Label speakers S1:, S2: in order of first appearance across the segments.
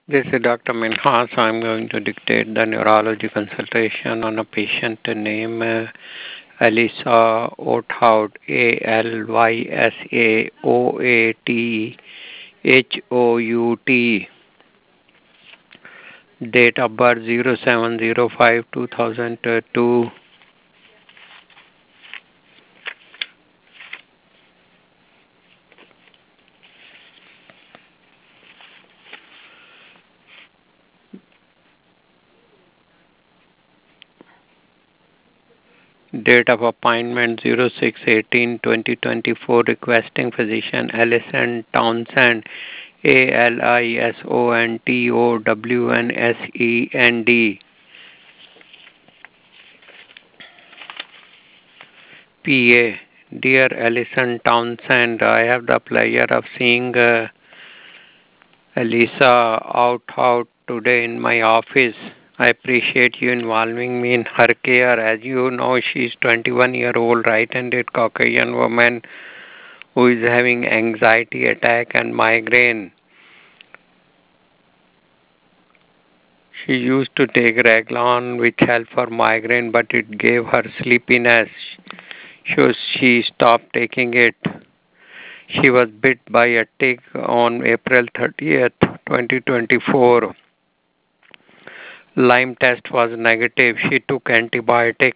S1: This is Dr. Minhas. I'm going to dictate the neurology consultation on a patient named Alyssa Oathout, Alysaoathhout. Date of birth 0705-2002. Date of appointment 06/18/2024. Requesting physician Alison Townsend, ALISONTOWNSEND. PA. Dear Alison Townsend, I have the pleasure of seeing Elisa out today in my office. I appreciate you involving me in her care. As you know, she's 21-year-old right-handed Caucasian woman who is having anxiety attack and migraine. She used to take Reglan, which helped for migraine, but it gave her sleepiness. So she stopped taking it. She was bit by a tick on April 30th, 2024. Lyme test was negative. She took antibiotic.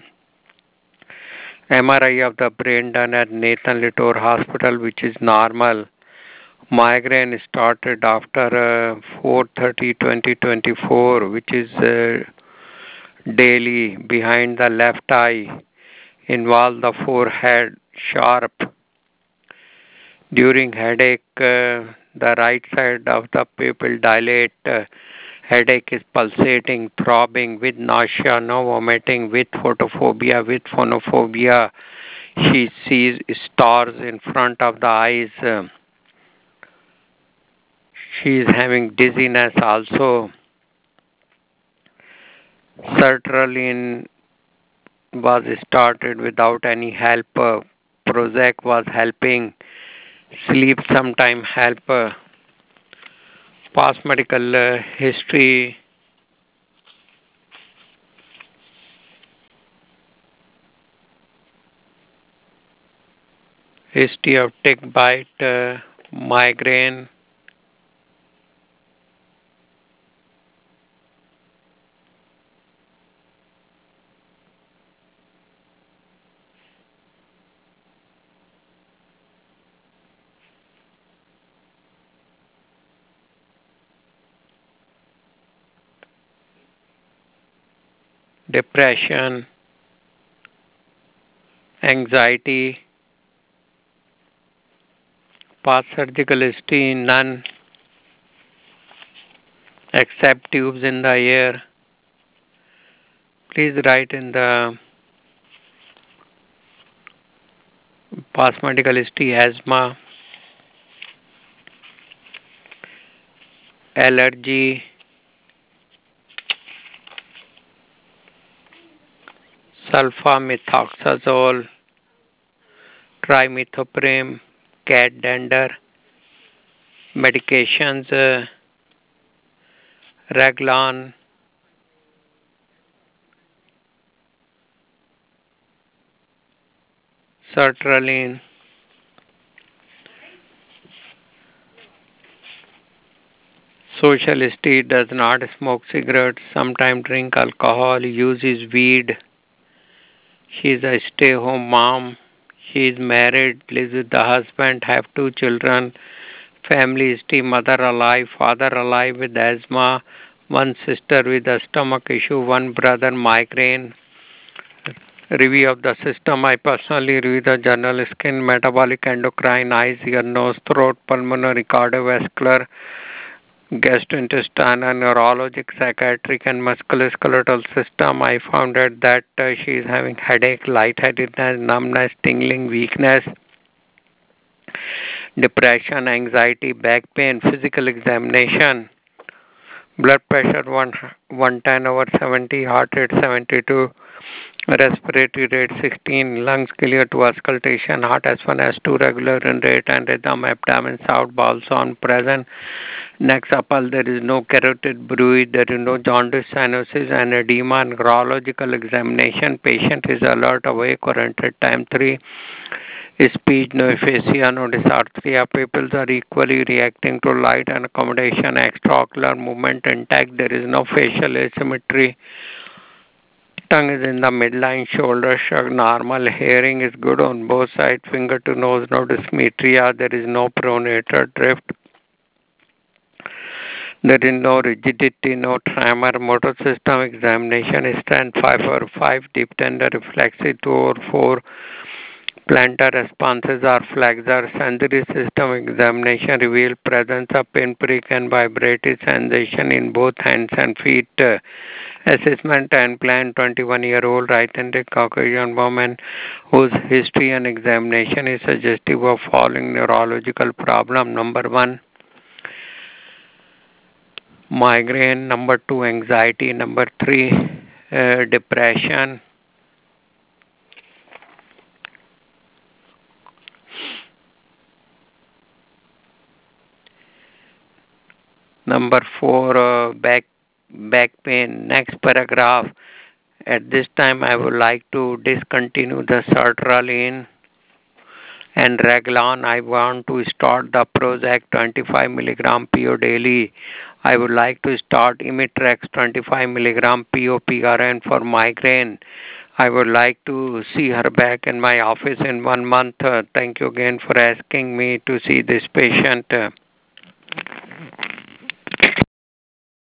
S1: MRI of the brain done at Nathan Litor Hospital, which is normal. Migraine started after 4/30/2024, which is daily behind the left eye, involve the forehead, sharp. During headache, the right side of the pupil dilate. Headache is pulsating, throbbing, with nausea, no vomiting, with photophobia, with phonophobia. She sees stars in front of the eyes. She is having dizziness also. Sertraline was started without any help. Prozac was helping. Sleep sometime help. Past medical history. History of tick bite, migraine. Depression, anxiety, past surgical history, none, except tubes in the ear. Please write in the past medical history asthma, allergy, sulfamethoxazole, trimethoprim, cat dander, medications, Reglan, sertraline. Social history: does not smoke cigarettes, sometimes drink alcohol, uses weed. She is a stay-home mom. She is married, lives with the husband, have 2 children. Family history: mother alive, father alive with asthma, one sister with a stomach issue, one brother migraine. Review of the system: I personally review the general skin, metabolic, endocrine, eyes, ear, nose, throat, pulmonary, cardiovascular, gastrointestinal, neurologic, psychiatric, and musculoskeletal system. I found out that she is having headache, lightheadedness, numbness, tingling, weakness, depression, anxiety, back pain. Physical examination: blood pressure 110/70, heart rate 72, respiratory rate 16, lungs clear to auscultation, heart S1 S2 regular in rate and rhythm, abdomen sound, bowel sound present, Next apple, there is no carotid bruit, there is no jaundice, cyanosis, and edema. And neurological examination, patient is alert, awake, or entered time 3. Speech, no aphasia, no dysarthria. Pupils are equally reacting to light and accommodation. Extraocular movement intact. There is no facial asymmetry. Tongue is in the midline, shoulder shrug, normal. Hearing is good on both sides, finger to nose, no dysmetria. There is no pronator drift. There is no rigidity, no tremor. Motor system examination is strength 5 over 5, deep tender reflexive 2 over 4. Plantar responses are flexor. Sensory system examination reveal presence of pinprick and vibratory sensation in both hands and feet. Assessment and plan 21-year-old right-handed Caucasian woman whose history and examination is suggestive of following neurological problem. Number 1, migraine. Number 2, anxiety. Number 3, depression. Number 4, back pain. Next paragraph. At this time, I would like to discontinue the sertraline and Reglan. I want to start the Prozac 25 milligram PO daily. I would like to start Imitrex 25 milligram PO PRN for migraine. I would like to see her back in my office in 1 month. Thank you again for asking me to see this patient.